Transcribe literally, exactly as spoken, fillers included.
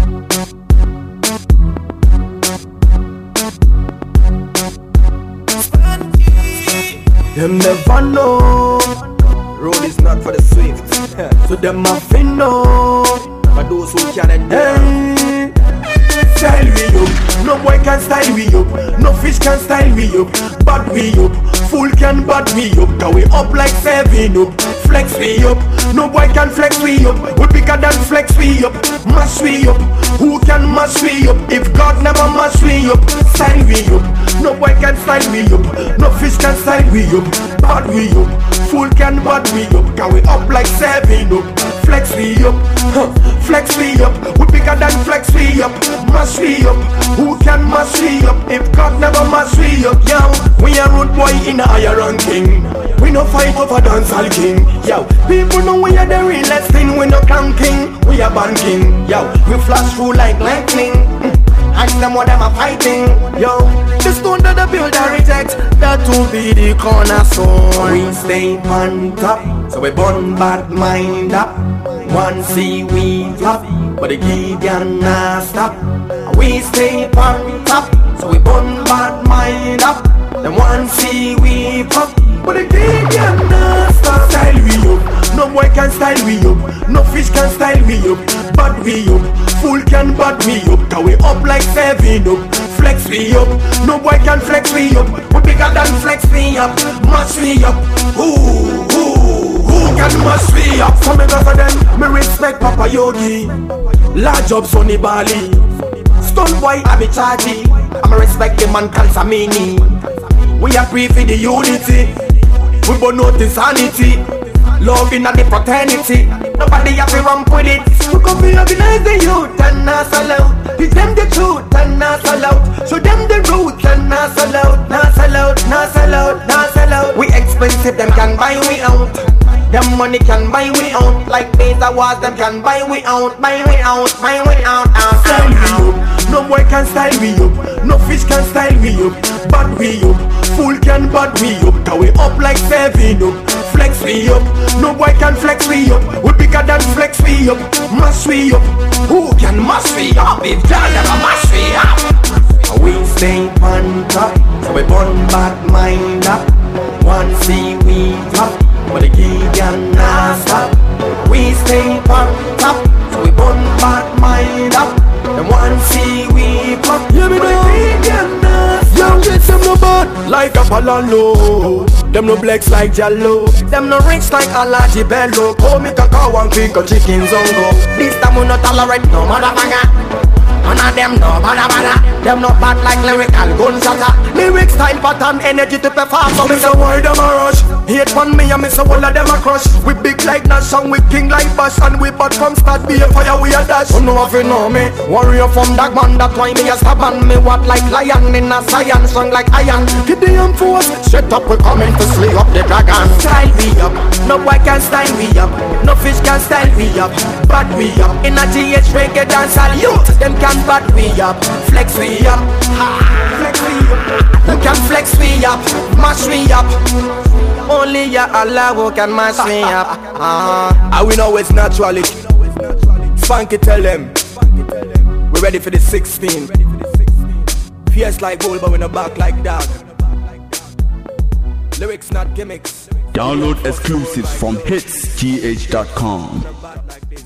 Them never know. Road is not for the swift. So them have to know. But those who can endure. Hey. Style we up, no boy can style we up. No fish can style we up, bad we up. Fool can bad we up, cause we up like seven up. Flex we up, no boy can flex we up. We bigger than flex we up, mash we up. Who can mash we up, if God never mash we up? Style we up, no boy can style we up. No fish can style we up, bad we up. Fool can bad we up, cause we up like seven up. Flex we up, huh. Flex we up. We bigger than flex we up, mash we up. Who can mash we up, if God never mash we up? Yo, we a road boy in a higher ranking. We no fight over dancehall king. Yo, people know we are the realest thing. We no clanking, we are banking. Yo, we flash through like lightning. Ask them what them are fighting. Yo, the stone that the builder reject, that will be the cornerstone. We stay on top, so we burn bad mind up. One see we top, but the Gideon nah stop. We stay on top, so we burn bad mind up. Then one see we pop, but the Gideon nah stop. Style we up, no boy can style we up. No fish can style we up, bad we up. Fool can bad we up, cause we up like seven up. Flex we up, no boy can flex we up. We bigger than flex we up, mash we up. Ooh, ooh, who can mash we up? So me go for them, me respect Papa Yogi. Large up Sonny Bali. Stone boy Abby Chaji. I'ma respect the man called Samini. We are free for the unity. We both know the sanity. Love in the fraternity. Nobody have to ramp with it. We come to organize the youth and not sell out. Teach them the truth and not sell out. Show them the roots and not sell out. Not sell out, not sell out, not sell out. We expensive, them can buy we out. Them money can buy we out. Like Beza was, them can buy we out. Buy we out, buy we out, out, style we up, no boy can style we up. No fish can style we up, bad we up. Fool can bad we up, cause we up like seven up. Flex we up, no boy can flex we up. We bigger than flex we up, mash we up. Who can mash we up, if God never mash we up? We stay on top, so we burn bad mind up. One see we top, but the Gideon nah stop. We stay on top, so we burn bad mind up. And one see we pop, yeah, me know. Young kids, them no bad like a Palalo. Them no blacks like Jallo. Them no rich like Alaji Bello. Call me cacao and quick a chicken zongo. This time we not tolerate no motherfucker. None of them no bada bada. Them no bad like lyrical gunshot. Lyric style pattern, energy to perform. So me say why them a rush. Hate on me and me say all of them a crush. We big like Nash and we king like Bash. And we bad from start be a fire we a dash. You know if you know me, warrior from Dagman. That's why me a stab and me what like lion. In a science strong like iron. Get the young force, straight up we coming to slay up the dragon. Style we up, no boy can style we up. No fish can style we up, bad we up. In a G H reggae dance all youth, them can bad we up, flex we up, ha, flex we up. Them can flex we up, mash we up. Only ya Allah who can mash me up. Ah, I will know it's naturally. Funky tell them we're ready for the sixteen. Fierce like gold, but we're not back like that. Lyrics not gimmicks. Download exclusives from hits g h dot com.